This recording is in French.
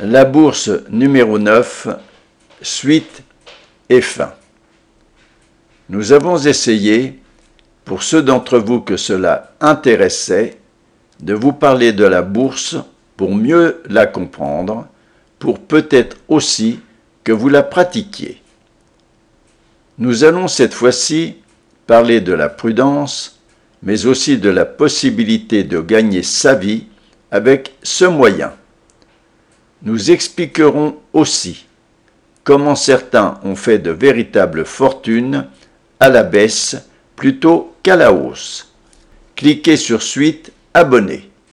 La bourse numéro 9, suite et fin. Nous avons essayé, pour ceux d'entre vous que cela intéressait, de vous parler de la bourse pour mieux la comprendre, pour peut-être aussi que vous la pratiquiez. Nous allons cette fois-ci parler de la prudence, mais aussi de la possibilité de gagner sa vie avec ce moyen. Nous expliquerons aussi comment certains ont fait de véritables fortunes à la baisse plutôt qu'à la hausse. Cliquez sur Suite, abonner.